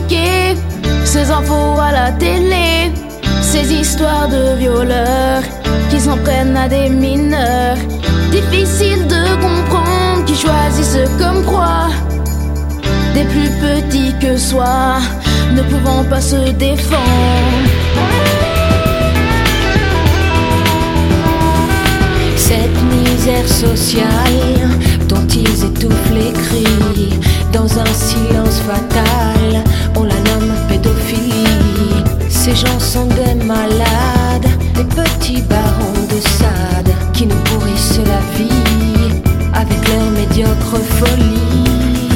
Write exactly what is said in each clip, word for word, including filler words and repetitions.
expliquer ces infos à la télé, ces histoires de violeurs qui s'en prennent à des mineurs. Difficile de comprendre qu'ils choisissent comme proie des plus petits que soi, ne pouvant pas se défendre. Cette misère sociale dont ils étouffent les cris, dans un silence fatal, on la nomme pédophilie. Ces gens sont des malades, des petits barons de Sade qui nous pourrissent la vie avec leur médiocre folie.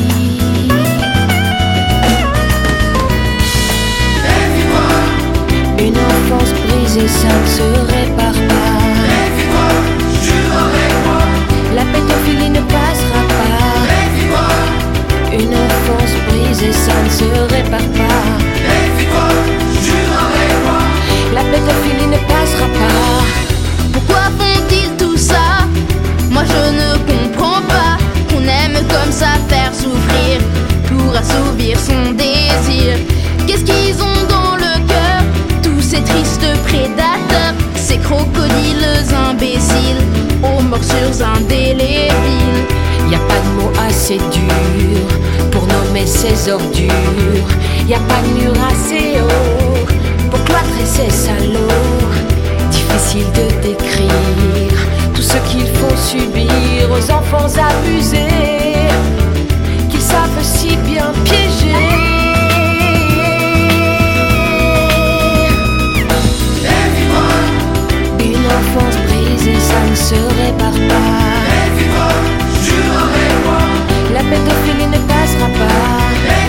Une enfance brisée, ça ne se répare pas. La pédophilie ne passera pas. Une enfance brisée, ça ne se répare pas. La pédophilie ne passera pas. Pourquoi font-ils tout ça? Moi je ne comprends pas. On aime comme ça faire souffrir pour assouvir son désir. Qu'est-ce qu'ils ont dans le cœur, tous ces tristes prédateurs, ces crocodiles imbéciles aux morsures indélébiles? Y a pas de mots assez durs pour nommer ces ordures. Y a pas de mur assez haut pour cloîtrer ces salauds. Difficile de décrire tout ce qu'ils font subir aux enfants abusés qu'ils savent si bien piéger. Une enfance brisée, ça ne se répare pas. La pédophilie ne passera pas.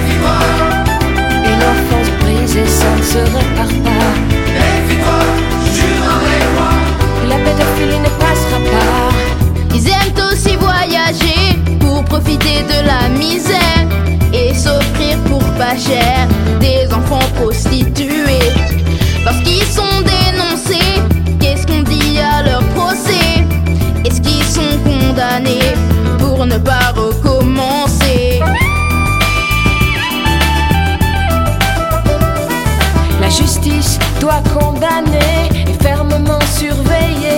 Une enfance brisée, ça ne se répare pas. La pédophilie ne passera pas. Ils aiment aussi voyager pour profiter de la misère et s'offrir pour pas cher des enfants prostitués. Parce qu'ils sont dénoncés, qu'est-ce qu'on dit à leur procès? Est-ce qu'ils sont condamnés pour ne pas recommencer? La justice doit condamner et fermement surveiller